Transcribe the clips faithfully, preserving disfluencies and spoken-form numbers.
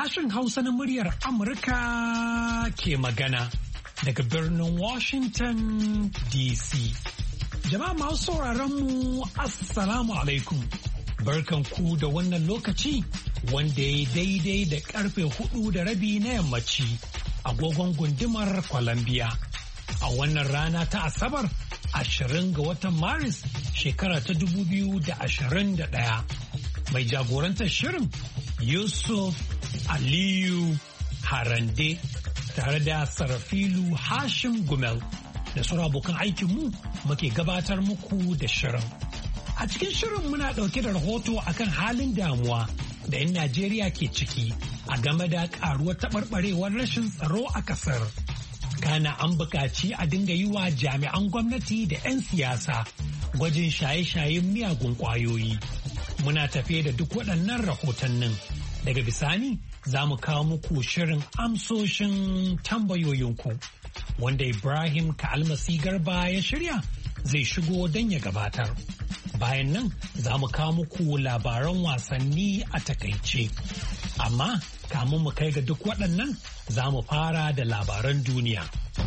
Sashen Hausa na muryar Amurka ke magana daga birnin Washington D C. Jama'a masu sauraron mu Assalamu alaikum. Barkan ku da wannan lokaci wanda ya daidai da karfe hudu da rabi na yammaci agogon gundumar Columbia. A wannan rana ta Asabar ashirin ga watan Maris shekara ta dubu biyu da ashirin da ɗaya. Mai jagorantar shirin Yusuf Aliyu Harande tare da Sarafilu Hashim Gumel da sauran abokan aikinmu muke gabatar muku da shirin. A cikin shirin muna ɗauke da rahoto akan halin damuwa da 'yan Najeriya ke ciki a game da ƙaruwar taɓarɓarewar rashin tsaro a ƙasar. Kana an buƙaci a dinga yi wa jami'an gwamnati da 'yan siyasa gwajin shaye-shayen miyagun ƙwayoyi. Muna tafe da duk waɗannan rahotannin. Daga bisani za mu kawo muku shirin amsoshin tambayoyinku wanda Ibrahim Ka'almasi Garba ya shirya zai shigo don ya gabatar. Bayan nan za mu kawo muku labaran wasanni a takaice. Amma kamun mu kai ga duk waɗannan za mu fara da labaran duniya.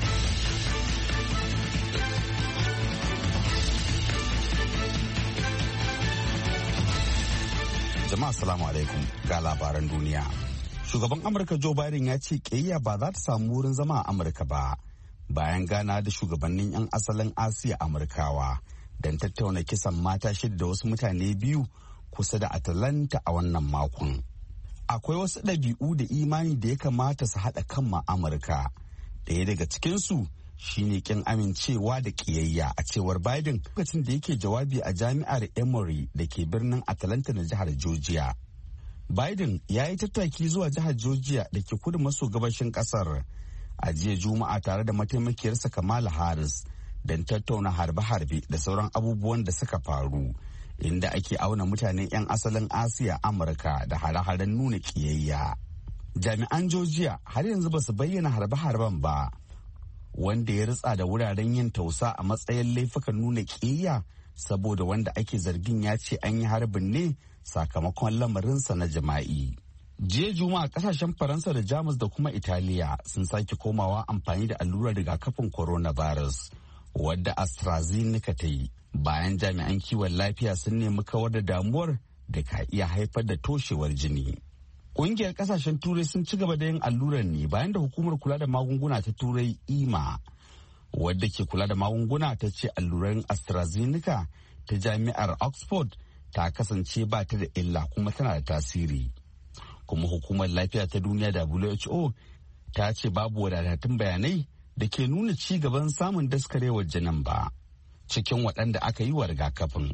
Jama'a salamu alaikum ga labaran duniya. Shugaban Amurka Joe Biden ya ce ƙiyayya ba za ta samu wurin zama a Amurka ba bayan gana da shugabannin 'yan asalin Asiya Amurkawa don tattauna kisan mata shida wasu mutane biyu kusa da Atlanta a wannan makon. Akwai wasu ɗabi'u da imani da ya kamata su haɗa kan ma Amurka. Ɗaya daga cikinsu shine kin amincewa da ƙiyayya a cewar Biden lokacin da yake jawabi a jami'ar Emory da ke birnin Atlanta na jihar Georgia. Biden ya yi tattaki zuwa jihar Georgia da ke kudu maso gabashin kasar a jiya Juma'a tare da mataimakiyarsa Kamala Harris don tattauna harbe-harbe da sauran abubuwan da suka faru inda ake auna mutanen 'yan asalin Asiya Amurka da hare-haren nuna ƙiyayya. Jami'an Georgia har yanzu ba su bayyana harbe-harben ba, wanda ya ritsa da wuraren yin tausa a matsayin laifukan nuna ƙiyayya saboda wanda ake zargin ya ce an yi harbin ne sakamakon lamarinsa na jima'i. Jiya Juma'a kasashen Faransa da Jamus da kuma Italiya sun sake komawa amfani da allurar rigakafin coronavirus wadda AstraZeneca ta yi bayan jami'an kiwon lafiya sun nemi kawar da damuwar da ka iya haifar da toshewar jini. Ƙungiyar ƙasashen Turai sun ci gaba da yin allurar ne bayan da hukumar kula da magunguna ta Turai E M A wadda ke kula da magunguna ta ce alluran AstraZeneca ta jami'ar Oxford ta kasance ba ta da illa kuma tana da tasiri. Kuma hukumar lafiya ta duniya W H O ta ce babu wadatattun bayanai da ke nuna ci gaban samun daskarewar jinin ba cikin waɗanda aka yi wa rigakafin.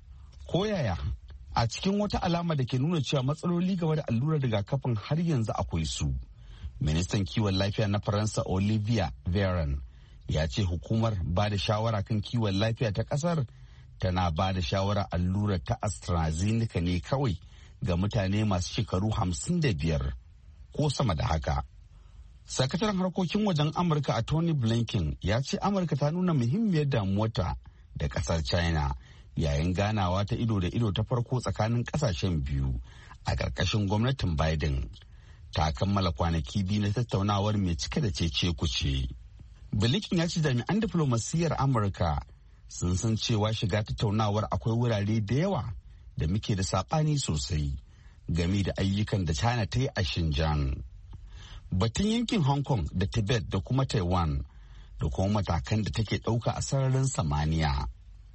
Ko yaya? A cikin wata alama da ke nuna cewa matsaloli game da allurar rigakafin har yanzu akwai su. Ministan kiwon lafiya na Faransa Olivier Véran ya ce hukumar ba da shawara kan kiwon lafiya ta kasar tana ba da shawara allurar ta AstraZeneca ne kawai ga mutane masu shekaru hamsin da biyar ko sama da haka. Sakataren harkokin wajen Amurka a Tony Blinken ya ce Amurka ta nuna muhimmiyar damuwarta da kasar China yayin ganawa ta ido da ido ta farko tsakanin kasashen biyu a ƙarƙashin gwamnatin Biden. Ta kammala kwanaki biyu na tattaunawar mai cike da cece kuce. Blinken ya ce jami'an diflomasiyyar Amurka sun san cewa shiga tattaunawar akwai wurare da yawa da muke da saɓani sosai game da ayyukan da China ta yi a Xinjiang. Batun yankin Hong Kong da Tibet da kuma Taiwan da kuma matakan da take ɗauka a sararin samaniya.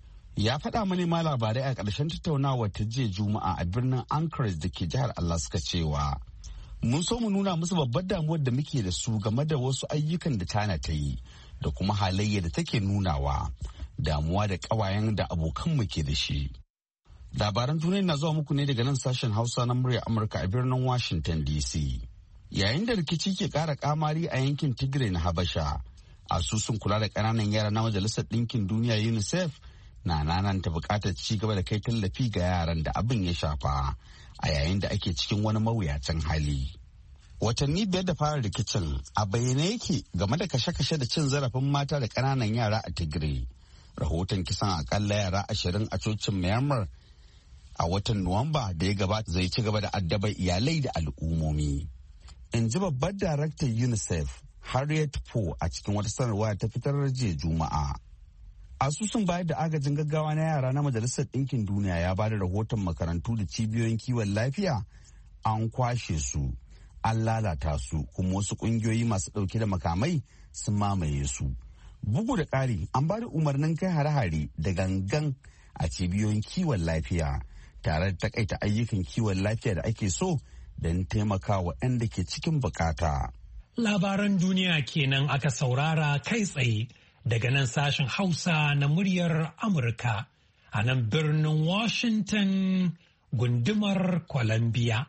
Ya faɗa manema labarai a ƙarshen tattaunawar ta jiya Juma'a a birnin Anchorage da ke jihar Alaska cewa mun so mu nuna musu babbar damuwar da muke da su game da wasu ayyukan da China ta yi da kuma halayya da take nunawa, damuwa da ƙawayen da abokanmu ke da shi. Labaran duniya na zuwa muku ne daga nan sashen Hausa na murya Amurka a birnin Washington D C. Yayin da rikici ke ƙara kamari a yankin Tigray na Habasha, asusun kula da ƙananan yara na Majalisar Ɗinkin Duniya UNICEF na nananta buƙatar ci gaba da kai tallafi ga yaran da abin ya shafa a yayin da ake cikin wani mawuyacin hali. Watanni biyar da fara rikicin a bayyane yake game da kashe-kashe da cin zarafin mata da ƙananan yara a Tigray. Rahoton kisan akalla yara ashirin a cocin Myanmar a watan Nuwamba da ya gabata zai ci gaba da addabar iyalai da al'ummomi. In ji babbar daraktar UNICEF Harriet Poe a cikin wata sanarwa ta fitar jiya Juma'a. Asusun bayar da agajin gaggawa na yara na Majalisar Ɗinkin Duniya ya ba da rahoton makarantu da cibiyoyin kiwon lafiya an kwashe su, an lalata su, kuma wasu ƙungiyoyi masu ɗauke da makamai sun mamaye su. Bugu da ƙari an ba da umarnin kai hare-hare da gangan a cibiyoyin kiwon lafiya tare da takaita ayyukan kiwon lafiya da ake so don taimakawa waɗanda ke cikin bukata. Labaran duniya kenan aka saurara kai tsaye daga nan sashen Hausa na muryar Amurka a nan birnin Washington gundumar Columbia.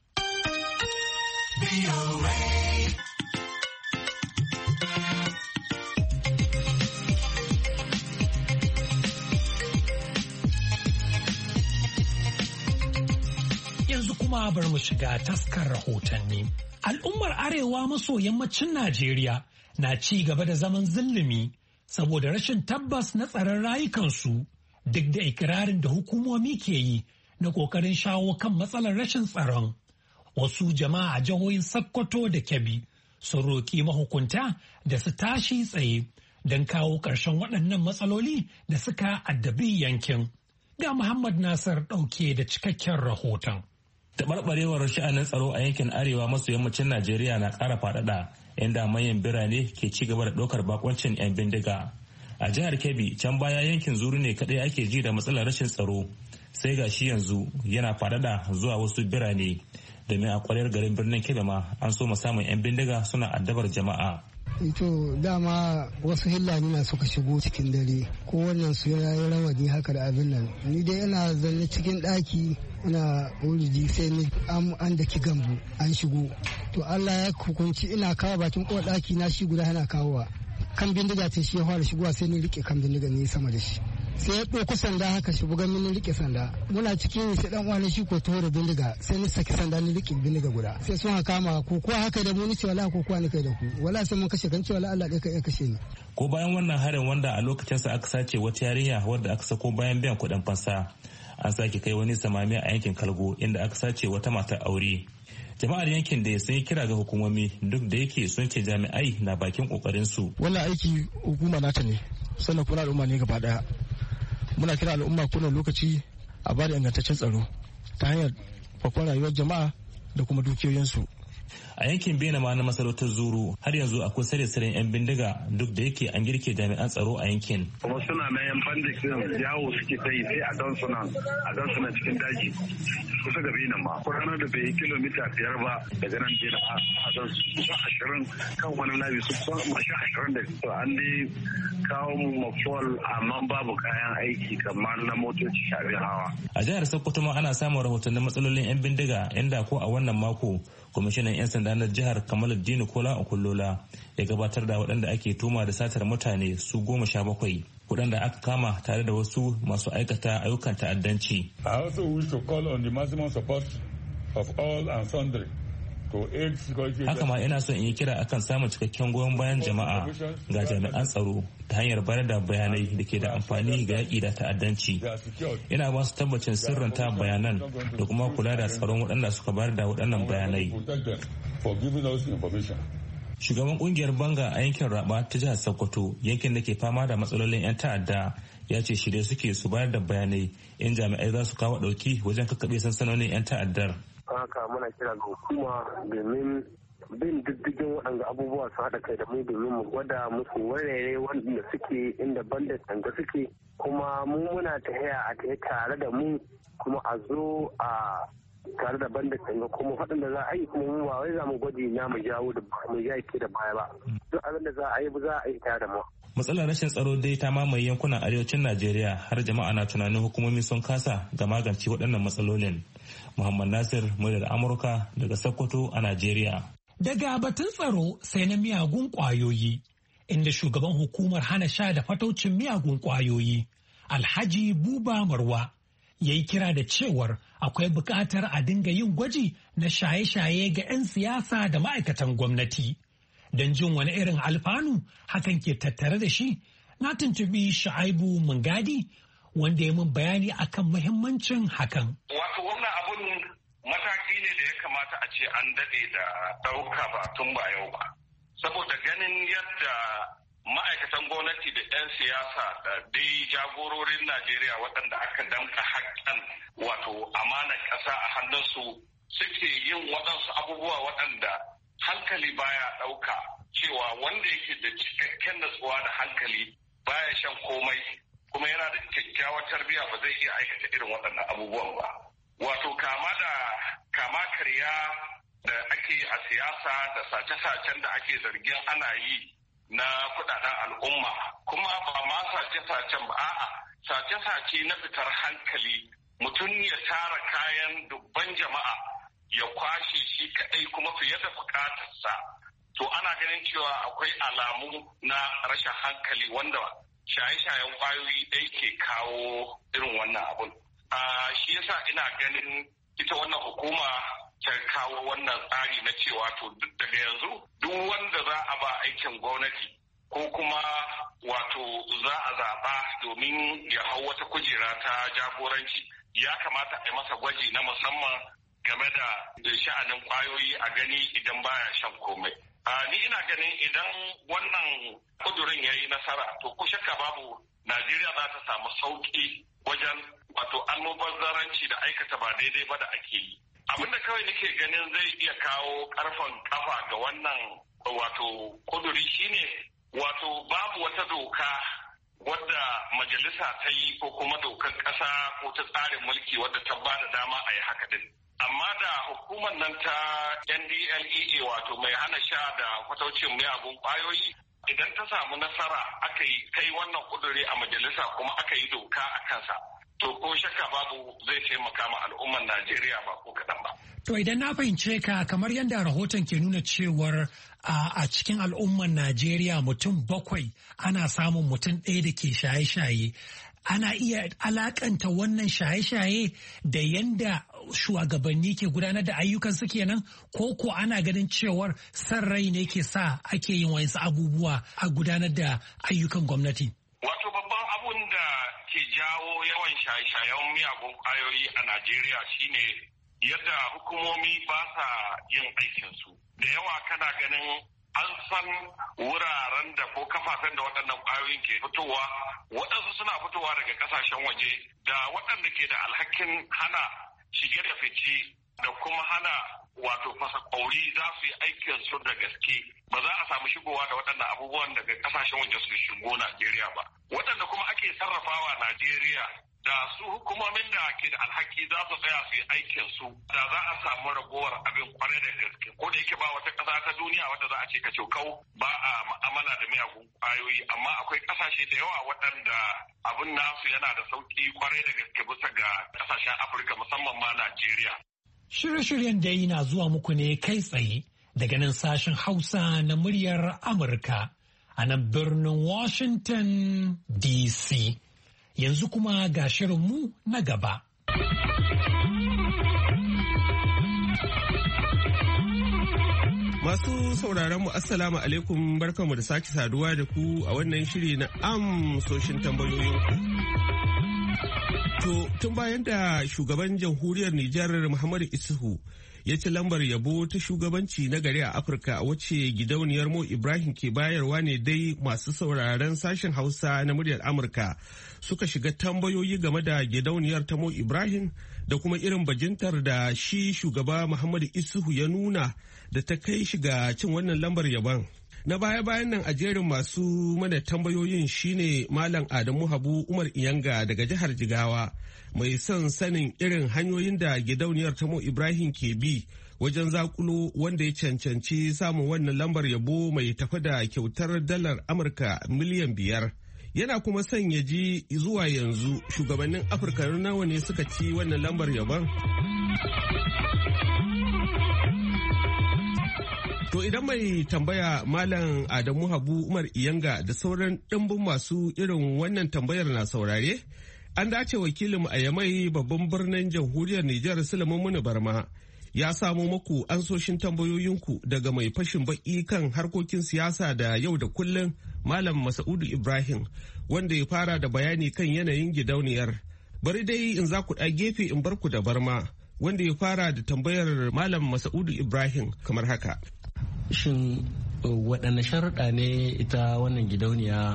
Yanzu kuma bar mu shiga taskar rahotanni. Al'ummar Arewa maso yammacin Najeriya na ci gaba da zaman zulumi saboda rashin tabbas na tsaron rayukansu duk da ikirarin da hukumomi ke yi na ƙoƙarin shawo kan matsalar rashin tsaron. Wasu jama'a a jihohin Sokoto da Kebbi sun roƙi mahukunta da su tashi tsaye don kawo ƙarshen waɗannan matsaloli da suka addabi yankin. Ga Muhammad Nasir ɗauke da cikakken rahoton. Taɓarɓarewar sha'anin tsaro a yankin arewa maso yammacin Najeriya na ƙara faɗaɗa inda manyan birane ke ci gaba da ɗaukar bakoncin 'yan bindiga. A jihar Kebbi can baya yankin Zuru ne kaɗai ake ji da matsalar rashin tsaro, sai ga shi yanzu yana faɗaɗa zuwa wasu birane, domin a ƙwaryar garin birnin Kebbi ma an so samun 'yan bindiga suna addabar jama'a. To dama wasu hillani na suka shigo cikin dare ko wannan su ya yi rawani haka da abin nan, ni dai ina zanne cikin ɗaki ina wuridi sai ni an da ki gambu an shigo, to Allah ya hukunci ina kawo bakin kowa ɗaki na shi guda yana kawowa kan bindiga ce shi ya fara shigowa sai ni rike kan bindiga ni sama da shi sai ya ɗauko sanda haka shi bugan ni rike sanda muna cikin sai dan uwa shi ko taho da bindiga sai ni saki sanda ni rike bindiga guda sai sun haka ma ko kuwa haka da mu ni ce wala ko kuwa ni kai da ku wala sai mun kashe kan ce wala Allah dai kai kashe ni. Ko bayan wannan harin wanda a lokacin sa aka sace wata yarinya wadda aka sako bayan biyan kuɗin fansa, an sake kai wani samami a yankin Kalgo inda aka sace wata matar aure. Jama'ar yankin da sun yi kira ga hukumomi duk da yake sun ce jami'ai na bakin kokarin su. Wannan aiki hukuma nata ne sannan kuma al'umma ne gaba daya. Muna kira al'umma kuna lokaci a bada ingantaccen tsaro ta hanyar fakon rayuwar jama'a da kuma dukiyoyinsu. A yankin Benama na masarautar Zuru har yanzu akwai sare-saren 'yan bindiga duk da yake an girke jami'an tsaro a yankin. Kuma suna na 'yan bandit din yawo suke ta yi sai a gan suna a gan suna cikin daji kusa ga Benama ma. Ko ranar da bai yi kilomita biyar ba daga nan Benama a gan su kusa ashirin kan wani labi su kusa mashi ashirin da to an dai kawo mu mafol amma babu kayan aiki kamar na motoci shafi hawa. A jihar Sokoto ma ana samun rahotannin matsalolin 'yan bindiga inda ko a wannan mako kwamishinan 'yan sanda na jihar Kamaluddin Kola Okullola ya gabatar da waɗanda ake tuma da satar mutane su goma sha bakwai waɗanda aka kama tare da wasu masu aikata ayyukan ta'addanci. I also wish to call on the maximum support of all and sundry. Haka ma ina son in yi kira akan samun cikakken goyon bayan jama'a ga jami'an tsaro ta hanyar bayar da bayanai da ke da amfani ga yaƙi da ta'addanci. Ina ba su tabbacin sirranta bayanan da kuma kula da tsaron waɗanda suka bayar da waɗannan bayanai. Shugaban kungiyar Banga a yankin Raba ta jihar Sokoto, yankin da ke fama da matsalolin 'yan ta'adda, ya ce shirye suke su bayar da bayanai in jami'ai za su kawo ɗauki wajen kakkaɓe sansanonin 'yan ta'addar. Haka muna kira ga hukuma domin bin diddigin waɗanda abubuwa su haɗa kai da mu domin mu gwada musu wurare wanda suke inda bandit ɗanga suke kuma mu muna tafiya a tafi tare da mu kuma a zo a tare da bandit ɗanga kuma faɗin da za a yi kuma mu ba wai za mu gwaji na mu jawo da mu yaki da baya ba duk abin da za a yi za a yi tare da mu. Matsalar rashin tsaro dai ta mamaye yankunan arewacin Najeriya har jama'a na tunanin hukumomi sun kasa ga magance waɗannan matsalolin. Muhammad Nasir, muryar Amurka daga Sokoto a Najeriya. Daga batun tsaro sai na miyagun ƙwayoyi, inda shugaban hukumar hana sha da fataucin miyagun ƙwayoyi, Alhaji Buba Marwa, ya yi kira da cewar akwai buƙatar a dinga yin gwaji na shaye-shaye ga 'yan siyasa da ma'aikatan gwamnati. Don jin wani irin alfanu hakan ke tattare da shi, na tuntubi Sha'aibu Mungadi wanda ya mun bayani akan muhimmancin hakan. Wato wannan abun mataki ne da ya kamata a ce an daɗe da ɗauka ba tun ba yau ba. Saboda ganin yadda ma'aikatan gwamnati da 'yan siyasa da dai jagororin Najeriya waɗanda aka damka haƙƙan wato amanar ƙasa a hannunsu suke yin waɗansu abubuwa waɗanda hankali baya ɗauka cewa wanda yake da cikakken natsuwa da hankali baya shan komai kuma yana da kyakkyawar tarbiyya ba zai iya aikata irin waɗannan abubuwan ba. Wato kama da kama karya da ake a siyasa da sace-sacen da ake zargin ana yi na kudaden al'umma kuma ba ma sace-sacen ba a'a sace-sace na fitar hankali mutum ya tara kayan dubban jama'a ya kwashe shi kaɗai kuma fiye da bukatarsa to ana ganin cewa akwai alamu na rashin hankali wanda shaye-shayen kwayoyi ɗai ke kawo irin wannan abun. Shi yasa ina ganin ita wannan hukuma ta kawo wannan tsari na cewa to duk daga yanzu duk wanda za a ba aikin gwamnati ko kuma wato za a zaɓa domin ya hau wata kujera ta jagoranci ya kamata a yi masa gwaji na musamman game da sha'anin kwayoyi a gani idan baya shan komai. Ni ina ganin idan wannan kudurin ya yi nasara to ko shakka babu Najeriya za ta samu sauƙi wajen wato almubazzaranci da aikata ba daidai ba da ake yi. Abinda kawai nake ganin zai iya kawo karfan kafa ga wannan wato kuduri shine wato babu wata doka wadda majalisa ta yi ko kuma dokar ƙasa ko ta tsarin mulki wadda ta ba da dama a yi haka din. Amma da hukumar nan ta N D L E A wato mai hana sha da fataucin miyagun ƙwayoyi idan ta samu nasara aka yi kai wannan kuduri a majalisa kuma aka yi doka a kansa. To ko shakka babu zai taimaka ma al'ummar Najeriya ba ko kaɗan ba. To idan na fahimce ka kamar yadda rahoton ke nuna cewar a cikin al'ummar Najeriya mutum bakwai ana samun mutum ɗaya da ke shaye-shaye. Ana iya alakanta wannan shaye-shaye da yanda shugabanni ke gudanar da ayyukan su kenan ko ko ana ganin cewar san rai ne ke sa ake yin wayansu abubuwa a gudanar da ayyukan gwamnati. Wato babban abun da ke jawo yawan shaye-shayen miyagun kwayoyi a Najeriya shine yadda hukumomi ba sa yin aikinsu. Da yawa kana ganin an san wuraren da ko kafafen da waɗannan ƙwayoyin ke fitowa, waɗansu suna fitowa daga ƙasashen waje da waɗanda ke da alhakin hana shige da fice da kuma hana wato fasa ƙauri za su yi aikin su da gaske. Ba za a samu shigowa da waɗannan abubuwan daga ƙasashen waje su shigo Najeriya ba. Waɗanda kuma ake sarrafawa Najeriya da su hukumomin da ke da alhaki za su tsaya su yi aikin su da za a samu ragowar abin kwarai da gaske ko da yake ba wata ƙasa ta duniya wadda za a ce ka cokau ba a ma'amala da miyagun ƙwayoyi amma akwai ƙasashe da yawa waɗanda abin nasu yana da sauƙi kwarai da gaske bisa ga ƙasashen Afirka musamman ma Najeriya. Shirye-shiryen da na zuwa muku ne kai tsaye daga nan sashen Hausa na muryar Amurka a nan birnin Washington D C. Yanzu kuma ga shirinmu na gaba. Masu sauraron mu Assalamu alaikum barkanmu da sake saduwa da ku a wannan shiri na amsoshin tambayoyinku. To, tun bayan da shugaban jamhuriyar Nijar Muhammadu Isuhu ya ci lambar yabo ta shugabanci na gari a Afirka wacce gidauniyar Mo Ibrahim ke bayarwa ne dai masu sauraron sashen Hausa na muryar Amurka suka shiga tambayoyi game da gidauniyar ta Mo Ibrahim da kuma irin bajintar da shi shugaba Muhammadu Isuhu ya nuna da ta kai shi ga cin wannan lambar yabon. Na baya-bayan nan a jerin masu mana tambayoyin shine Malam Adamu Habu Umar Iyanga daga jihar Jigawa mai son sanin irin hanyoyin da gidauniyar ta Mo Ibrahim ke bi wajen zakulo wanda ya cancanci samun wannan lambar yabo mai tafi da kyautar dalar Amurka miliyan biyar. Yana kuma son ya ji zuwa yanzu shugabannin Afirka nawa ne suka ci wannan lambar yabon. To idan mai tambaya Malam Adamu Habu Umar Iyanga da sauran ɗimbin masu irin wannan tambayar na saurare, an dace wakilinmu a Yamai babban birnin jamhuriyar Nijar Sulaiman Muni Barma ya samo muku ansoshin tambayoyinku daga mai fashin baki kan harkokin siyasa da yau da kullum Malam Masa'udu Ibrahim wanda ya fara da bayani kan yanayin gidauniyar. Bari dai in za ku ɗa gefe in bar ku da Barma wanda ya fara da tambayar Malam Masa'udu Ibrahim kamar haka. Shin waɗanne sharuɗa ne ita wannan gidauniya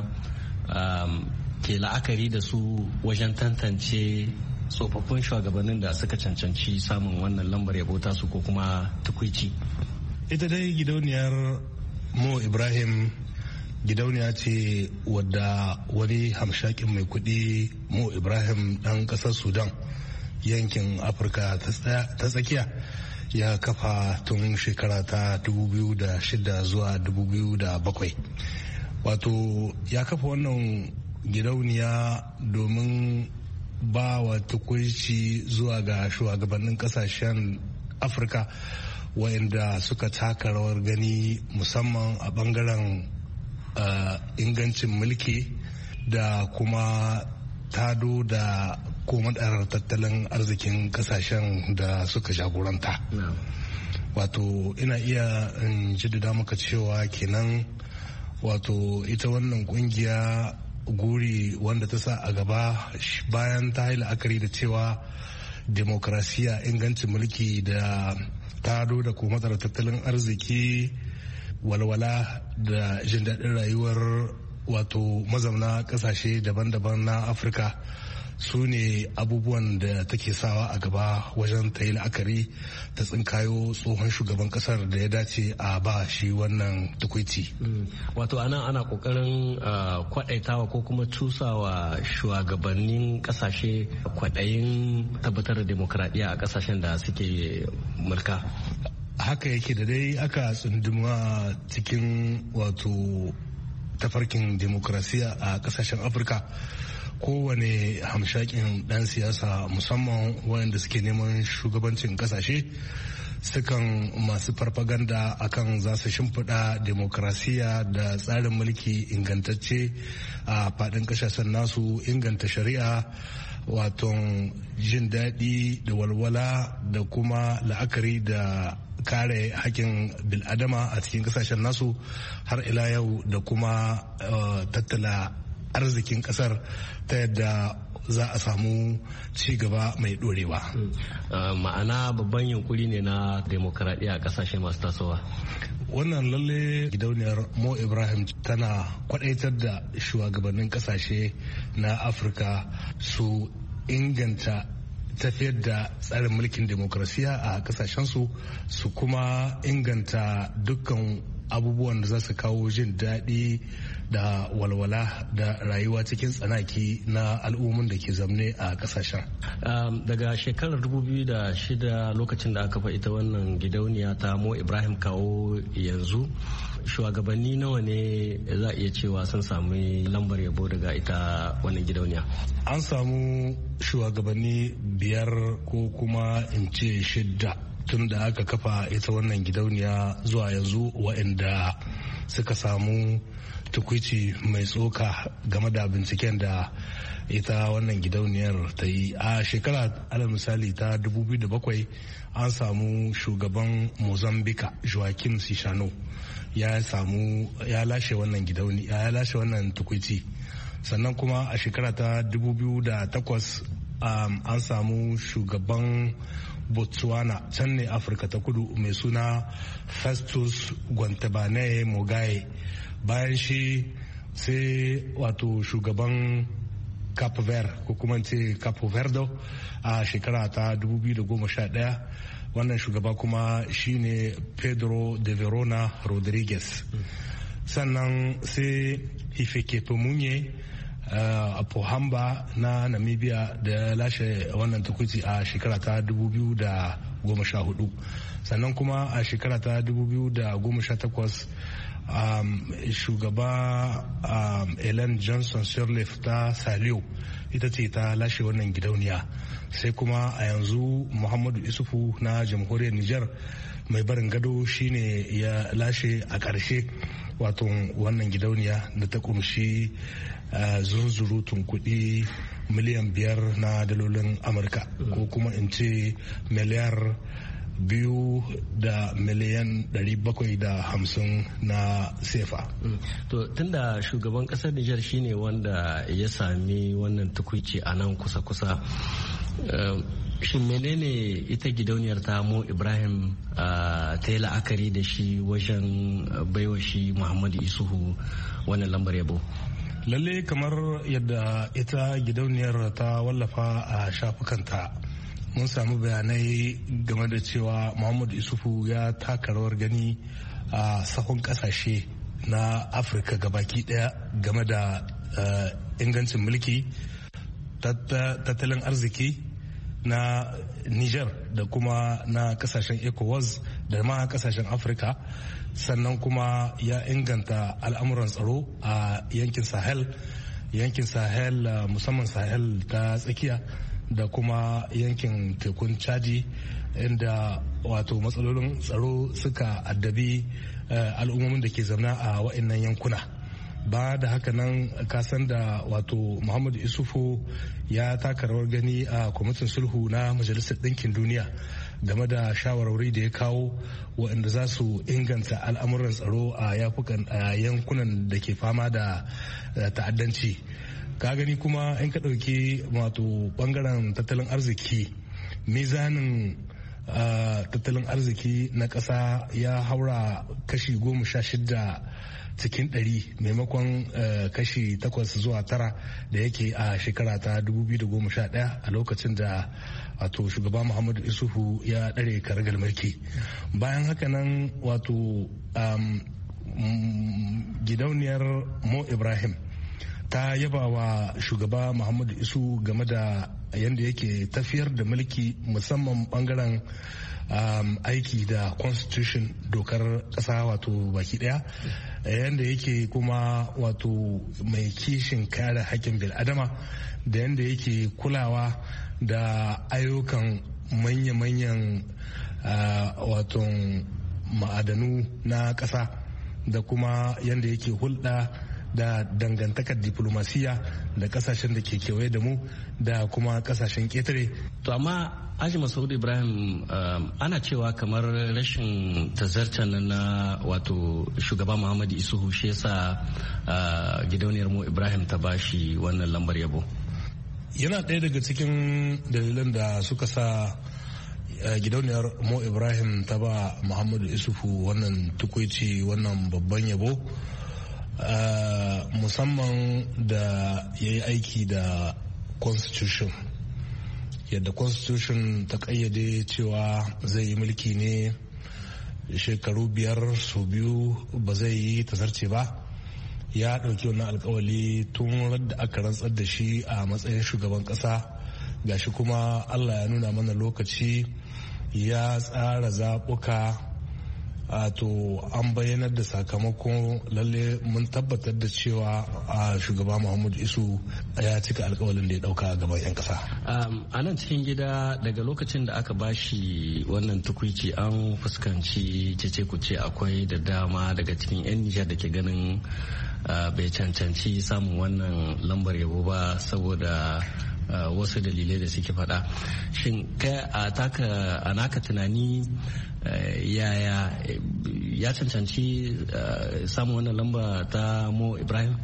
ke la'akari da su wajen tantance tsofaffin shugabannin da suka cancanci samun wannan lambar yabo tasu ko kuma tukuici? Ita dai gidauniyar Mo Ibrahim gidauniya ce wadda wani hamshakin mai kuɗi Mo Ibrahim ɗan ƙasar Sudan yankin Afirka ta tsakiya ya kafa tun shekara ta dubu biyu da shida zuwa dubu biyu da bakwai. Wato ya kafa wannan gidauniya domin ba wa tukunci zuwa ga shugabannin kasashen Afirka waɗanda suka taka rawar gani musamman a bangaren uh, ingancin mulki da kuma tado da komadar tattalin arzikin kasashen da suka jagoranta. No. Wato ina iya in jaddada maka cewa kenan wato ita wannan kungiya guri wanda ta sa a gaba bayan ta yi la'akari da cewa demokrasiya ingancin mulki da tado da komadar tattalin arziki walwala da jin daɗin rayuwar wato mazauna ƙasashe daban-daban na afirka su ne abubuwan da take sawa a gaba wajen ta yi la'akari ta tsinkayo tsohon shugaban kasar da ya dace a ba shi wannan tukwici. Wato anan ana kokarin kwadaitawa ko kuma cusawa shugabannin kasashe kwadayin tabbatar da demokradiyya a kasashen da suke mulka. Haka yake da dai aka tsunduma cikin wato tafarkin demokrasiya a kasashen Afirka. Kowane hamshakin dan siyasa musamman wayanda suke neman shugabancin kasashe sukan masu farfaganda akan za su shimfiɗa demokrasiya da tsarin mulki ingantacce a faɗin kasashen nasu, inganta shari'a, waton jin daɗi da walwala da kuma la'akari da kare hakkin bil'adama a cikin kasashen nasu har ila yau da kuma uh, tattala arzikin kasar ta yadda za a samu ci gaba mai dorewa. Uh, ma'ana babban yunkuri ne na demokradiyya a kasashe masu tasowa. Wannan lalle gidauniyar Mo Ibrahim tana kwadaitar da shugabannin kasashe na Afirka su inganta tafiyar da tsarin mulkin demokrasiya a kasashensu su kuma inganta dukkan abubuwan da za su kawo jin daɗi da walwala da rayuwa cikin tsanaki na al'ummun da ke zamne a kasashen. Um, daga shekarar dubu biyu da shida lokacin da aka fa ita wannan gidauniya ta Mo Ibrahim kawo yanzu shugabanni nawa ne za a iya cewa sun sami lambar yabo daga ita wannan gidauniya? An samu shugabanni biyar ko kuma in ce shidda tun da aka kafa ita wannan gidauniya zuwa yanzu waɗanda suka samu tukwici mai tsoka game da binciken da ita wannan gidauniyar ta yi a shekara alal misali ta dubu biyu da bakwai an samu shugaban mozambika joaquim sishano ya samu ya lashe wannan gidauniya ya lashe wannan tukwici sannan kuma a shekara ta dubu biyu da takwas um, an samu shugaban botswana can ne afirka ta kudu mai suna festus gwantabane mogaye bayan shi sai wato shugaban cape verde ko kuma ce cape verdo a shekara ta dubu biyu da goma sha ɗaya wannan shugaba kuma shine pedro de verona rodriguez sannan sai hifikepunye a uh, Pohamba na Namibia da ya lashe wannan tukuci a shekara ta dubu biyu da goma sha hudu sannan kuma a shekara ta dubu biyu da goma sha takwas um, shugaba um, Ellen Johnson Sirleaf ta Saliyo ita ce ta lashe wannan gidauniya sai kuma a yanzu Muhammadu Isufu na jamhuriyar Nijar mai barin gado shine ya lashe a ƙarshe wato wannan gidauniya da ta kumshi Uh, zunzurutun kuɗi miliyan biyar na dalolin amurka mm. ko kuma in ce miliyar biyu da miliyan ɗari bakwai da hamsin na sefa. Mm. To tunda shugaban ƙasar Nijar shine wanda ya sami wannan tukuici a nan kusa-kusa uh, shin menene ita gidauniyar ta Mo Ibrahim ta yi la'akari da shi wajen baiwa shi Muhammadu Isuhu wannan lambar yabo? Lalle kamar yadda ita gidauniyar ta wallafa a shafukanta, mun samu bayanai game da cewa Muhammadu Isuhu ya taka rawar gani a sahun kasashe na Afirka gabaki daya game da ingancin mulki, tattalin arziki na Niger da kuma na kasashen ECOWAS da ma kasashen Afirka, sannan kuma ya inganta al'amuran tsaro a yankin Sahel, yankin Sahel musamman Sahel ta tsakiya da kuma yankin tekun Chadi, inda wato matsalolin tsaro suka addabi al'ummomin da ke zauna a wa'annan yankuna. Ba da haka nan kasan da wato Muhammadu Isufu ya taka rawar gani a kwamitin sulhu na Majalisar Ɗinkin Duniya game da shawarwari da ya kawo waɗanda za su inganta al'amuran tsaro a yankunan da ke fama da ta'addanci. Ka gani kuma in ka ɗauki wato ɓangaren tattalin arziki, mizanin tattalin arziki na ƙasa ya haura kashi goma sha shida cikin ɗari maimakon kashi takwas zuwa tara da yake a shekara ta dubu biyu da goma sha ɗaya a lokacin da wato shugaba Muhammadu Isuhu ya ɗare karagar mulki. Bayan haka nan wato gidauniyar Mo Ibrahim ta yaba wa shugaba Muhammadu Isu game da yadda yake tafiyar da mulki, musamman bangaren um, aiki da constitution dokar kasa wato baki daya, yadda yake kuma wato mai kishin kare haƙƙin bil'adama da yadda yake kulawa da ayyukan manya-manyan uh, wato ma'adanu na ƙasa da kuma yadda yake hulɗa da dangantakar diplomasiya da kasashen da ke kewaye da mu da kuma kasashen ƙetare. To amma Haji Masaud Ibrahim, um, ana cewa kamar rashin tazarcen na wato shugaba Muhammadu Isuhu shi yasa uh, gidauniyar Mo Ibrahim ta bashi wannan lambar yabo. Yana ɗaya daga cikin dalilan da suka sa uh, gidauniyar Mo Ibrahim ta ba Muhammadu Isuhu wannan tukuici, wannan babban yabo. Uh, musamman da ya yi aiki da constitution, yadda constitution ta kayyade cewa zai yi mulki ne shekaru biyar su biyu ba zai yi tazarce ba. Ya ɗauki wannan alkawali tun da aka rantsar da shi a matsayin shugaban ƙasa, gashi kuma Allah ya nuna mana lokaci ya tsara zaɓuka. a to an bayyanar da sakamakon lalle mun tabbatar da cewa a shugaba Muhammadu Isu ya cika alkawalin da ya dauka gaban 'yan kasa. A nan cikin gida daga lokacin da aka bashi wannan tukuici an fuskanci cece kuce, akwai da dama daga cikin 'yan Nijar da ke ganin bai cancanci samun wannan lambar yabo ba saboda Uh, wasu dalilai da suke faɗa. Shin kai a taka a naka tunani uh, yaya ya cancanci uh, samun wannan lamba ta Mo Ibrahim?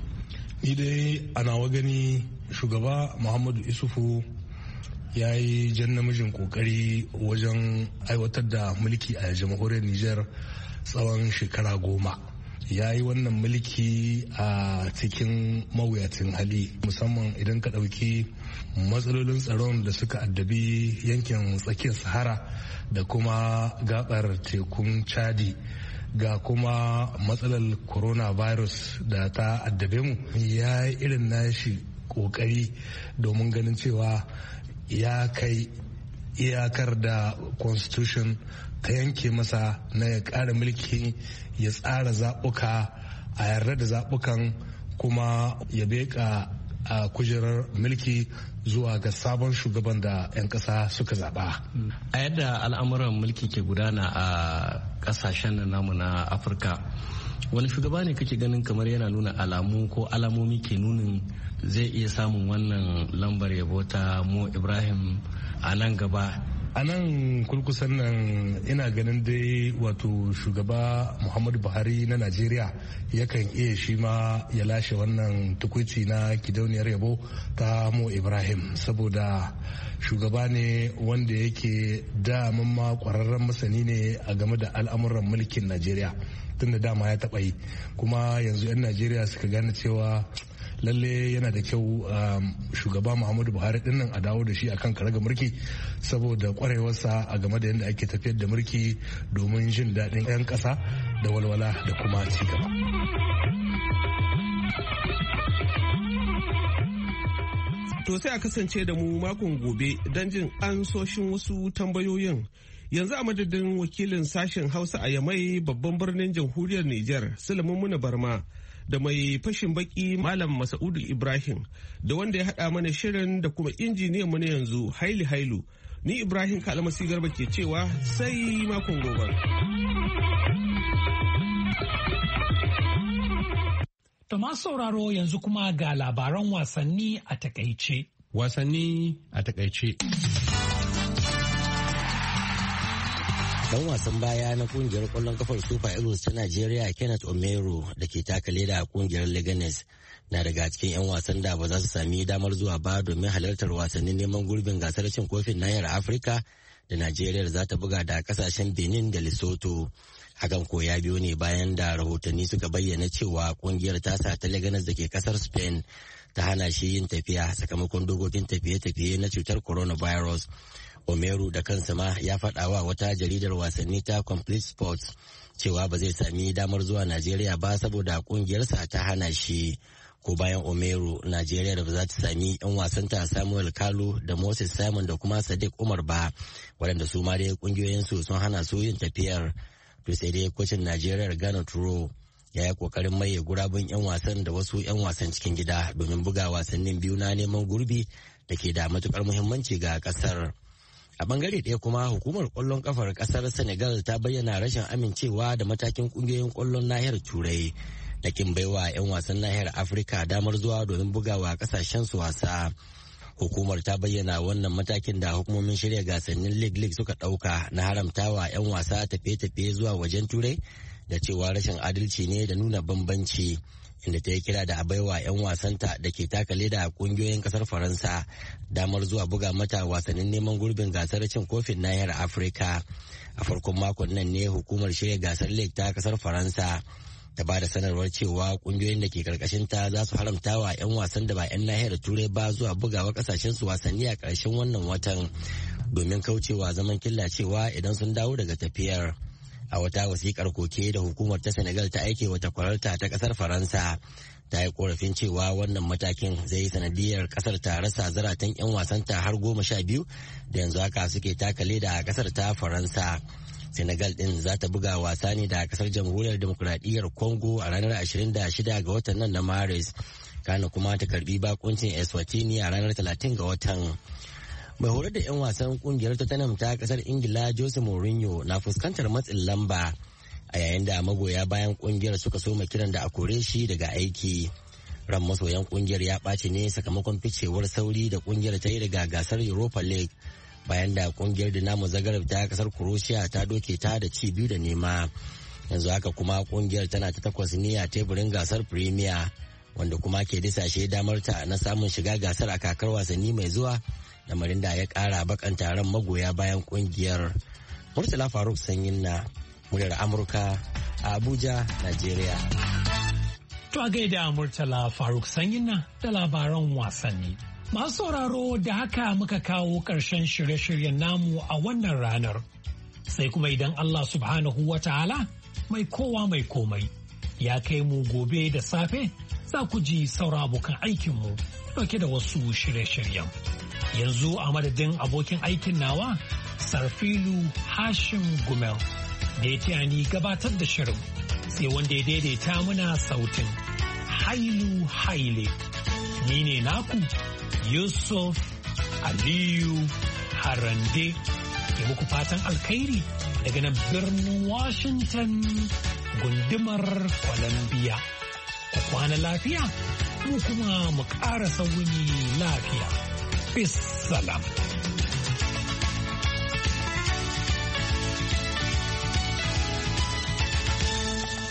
Ni dai a nawa gani shugaba Muhammadu Isufu ya yi jan namijin kokari wajen aiwatar da mulki a jamhuriyar Nijar tsawon shekara goma. Ya yi wannan mulki a cikin mawuyacin hali, musamman idan ka ɗauki matsalolin tsaron da suka addabi yankin tsakiyar Sahara da kuma gabar tekun Chadi, ga kuma matsalar coronavirus da ta addabe mu. Ya yi irin nashi kokari domin ganin cewa ya kai iyakar da constitution ta yanke masa na ya ƙara mulki, ya tsara zaɓuka, a yarda da zaɓukan, kuma ya beka a kujerar mulki zuwa ga sabon shugaban da 'yan ƙasa suka zaɓa. A yadda al'amuran mulki ke gudana a ƙasashen namu na Afirka, wani shugaba ne kake ganin kamar yana nuna alamu ko alamomi ke nunin zai iya samun wannan lambar yabo ta Mo Ibrahim a nan gaba a nan kurkusan nan ina ganin dai wato shugaba Muhammadu Buhari na Najeriya yakan iya shi ma ya lashe wannan tukuici na gidauniyar yabo ta Mo Ibrahim, saboda shugaba ne wanda yake daman ma kwararren masani ne a game da al'amuran mulkin Najeriya tun da dama ya taɓa yi, kuma yanzu 'yan Najeriya suka gane cewa lalle yana da kyau shugaba Muhammadu Buhari dinnan a dawo da shi akan karaga mulki saboda kwarewarsa a game da yadda ake tafiyar da mulki domin jin daɗin 'yan ƙasa da walwala da kuma cigaba. To sai a kasance da mu makon gobe don jin ansoshin wasu tambayoyin. Yanzu a madadin wakilin sashen Hausa a Yamai babban birnin jamhuriyar Nijar, Sulaiman Muna Barma, da mai fashin baki Malam Masa'udu Ibrahim, da wanda ya haɗa mana shirin da kuma injiniyan mu na yanzu Haili Hailu. Ni Ibrahim Kalmasi Garba ke cewa sai makon gobe. To masu sauraro yanzu kuma ga labaran wasanni a takaice. Wasanni a takaice. Dan wasan baya na kungiyar kwallon kafar Super Eagles ta Najeriya Kenneth Omeru da ke taka leda a kungiyar Leganes na daga cikin 'yan wasan da ba za su sami damar zuwa ba domin halartar wasannin neman gurbin gasar cin kofin nahiyar Afirka da Najeriya za ta buga da kasashen Benin da Lesotho. Hakan ko ya biyo ne bayan da rahotanni suka bayyana cewa kungiyar tasa ta Leganes da ke kasar Spain ta hana shi yin tafiya sakamakon dokokin tafiye-tafiye na cutar coronavirus. Omeru da kansa ma ya faɗa wa wata jaridar wasanni ta Complete Sports cewa ba zai sami damar zuwa Najeriya ba saboda kungiyarsa ta hana shi. Ko bayan Omeru, Najeriya da ba za ta sami 'yan wasanta Samuel Kalu da Moses Simon da kuma Sadiq Umar ba, waɗanda su ma dai kungiyoyinsu sun hana su yin tafiyar. To sai dai kocin Najeriya Ghana Turo ya yi kokarin maye gurabun 'yan wasan da wasu 'yan wasan cikin gida domin buga wasannin biyu na neman gurbi da ke da matukar muhimmanci ga kasar. A bangare ɗaya kuma hukumar ƙwallon ƙafar ƙasar Senegal ta bayyana rashin amincewa da matakin ƙungiyoyin ƙwallon nahiyar Turai da kin baiwa 'yan wasan nahiyar Afirka damar zuwa domin bugawa ƙasashen su wasa. Hukumar ta bayyana wannan matakin da hukumomin shirya gasannin League League suka ɗauka na haramtawa 'yan wasa tafiye-tafiye zuwa wajen Turai da cewa rashin adalci ne da nuna bambanci. Inda ta yi kira da a baiwa 'yan wasanta da ke taka leda a kungiyoyin kasar Faransa damar zuwa buga mata wasannin neman gurbin gasar cin kofin nahiyar Afirka. A farkon makon nan ne hukumar shirya gasar League ta kasar Faransa ta ba da sanarwar cewa kungiyoyin da ke karkashin ta za su haramta wa 'yan wasan da ba 'yan nahiyar Turai ba zuwa bugawa kasashen su wasanni a ƙarshen wannan watan domin kaucewa zaman killacewa idan sun dawo daga tafiyar. A wata wasikar koke da hukumar ta Senegal ta aike wa takwararta ta kasar Faransa ta yi korafin cewa wannan matakin zai yi sanadiyar kasar ta rasa zaratan 'yan wasanta har goma sha biyu da yanzu haka suke taka leda a kasar ta Faransa. Senegal din za ta buga wasa ne da kasar jamhuriyar demokuraɗiyyar Congo a ranar ashirin da shida ga watan nan na Maris, kana kuma ta karbi bakuncin Eswatini a ranar talatin ga watan. Mai horar da 'yan wasan kungiyar Tottenham ta kasar Ingila Jose Mourinho na fuskantar matsin lamba a yayin da magoya bayan kungiyar suka soma kiran da a kore shi daga aiki. Ran masoyan kungiyar ya ɓaci ne sakamakon ficewar sauri da kungiyar ta yi daga gasar Europa League bayan da kungiyar Dinamo Zagreb ta kasar Croatia ta doke ta da ci biyu da nema. Yanzu haka kuma kungiyar tana ta takwas ne a teburin gasar Premier, wanda kuma ke disashe damar ta na samun shiga gasar a kakar wasanni mai zuwa, lamarin da ya kara bakan taron magoya bayan kungiyar. Murtala Faruk Sanyin na muryar Amurka a Abuja, Najeriya. To a gaida Murtala Faruk Sanyin na da labaran wasanni. Masu sauraro da haka muka kawo ƙarshen shirye-shiryen namu a wannan ranar. Sai kuma idan Allah subhanahu wa ta'ala mai kowa mai komai ya kai mu gobe da safe, za ku ji sauran abokan aikinmu ɗauke da wasu shirye-shiryen. Yanzu a madadin abokin aikin nawa Sarfilu Hashim Gumel da ya taya ni gabatar da shirin, sai wanda ya daidaita muna sautin Hailu Haile. Ni ne naku Yusuf Aliyu Harande ke muku fatan alkhairi daga nan birnin Washington gundumar Columbia. Ku kwana lafiya, mu kuma mu ƙara wuni lafiya. Peace salam.